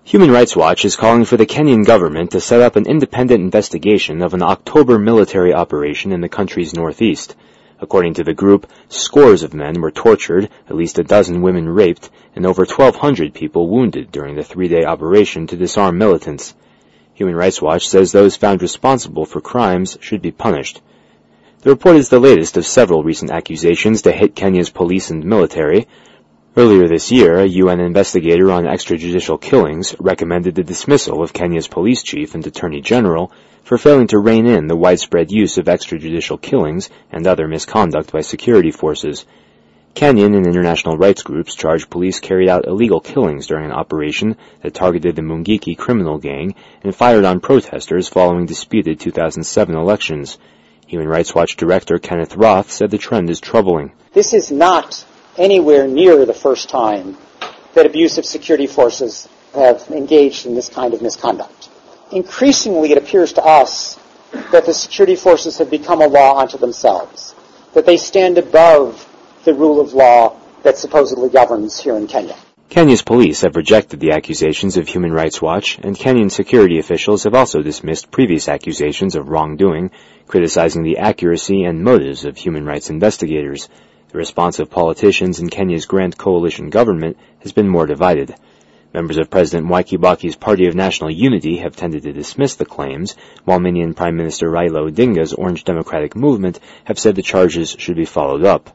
Human Rights Watch is calling for the Kenyan government to set up an independent investigation of an October military operation in the country's northeast. According to the group, scores of men were tortured, at least a dozen women raped, and over 1,200 people wounded during the three-day operation to disarm militants. Human Rights Watch says those found responsible for crimes should be punished. The report is the latest of several recent accusations to hit Kenya's police and military. Earlier this year, a UN investigator on extrajudicial killings recommended the dismissal of Kenya's police chief and attorney general for failing to rein in the widespread use of extrajudicial killings and other misconduct by security forces. Kenyan and international rights groups charge police carried out illegal killings during an operation that targeted the Mungiki criminal gang and fired on protesters following disputed 2007 elections. Human Rights Watch Director Kenneth Roth said the trend is troubling. This is not anywhere near the first time that abusive security forces have engaged in this kind of misconduct. Increasingly, it appears to us that the security forces have become a law unto themselves, that they stand above the rule of law that supposedly governs here in Kenya. Kenya's police have rejected the accusations of Human Rights Watch, and Kenyan security officials have also dismissed previous accusations of wrongdoing, criticizing the accuracy and motives of human rights investigators. The response of politicians in Kenya's Grand Coalition government has been more divided. Members of President Mwai Kibaki's Party of National Unity have tended to dismiss the claims, while Minion Prime Minister Raila Odinga's Orange Democratic Movement have said the charges should be followed up.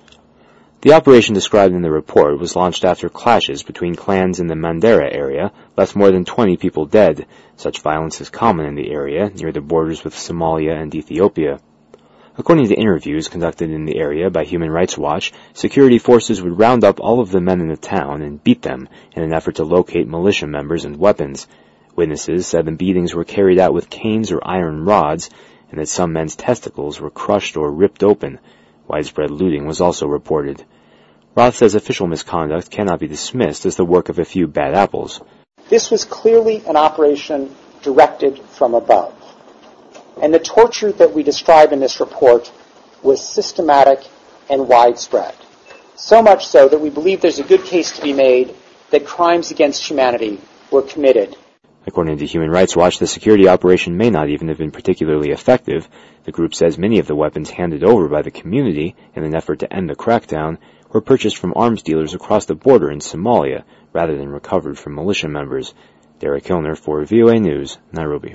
The operation described in the report was launched after clashes between clans in the Mandera area left more than 20 people dead. Such violence is common in the area, near the borders with Somalia and Ethiopia. According to interviews conducted in the area by Human Rights Watch, security forces would round up all of the men in the town and beat them in an effort to locate militia members and weapons. Witnesses said the beatings were carried out with canes or iron rods, and that some men's testicles were crushed or ripped open. Widespread looting was also reported. Roth says official misconduct cannot be dismissed as the work of a few bad apples. This was clearly an operation directed from above. And the torture that we describe in this report was systematic and widespread. So much so that we believe there's a good case to be made that crimes against humanity were committed. According to Human Rights Watch, the security operation may not even have been particularly effective. The group says many of the weapons handed over by the community in an effort to end the crackdown were purchased from arms dealers across the border in Somalia rather than recovered from militia members. Derek Kilner for VOA News, Nairobi.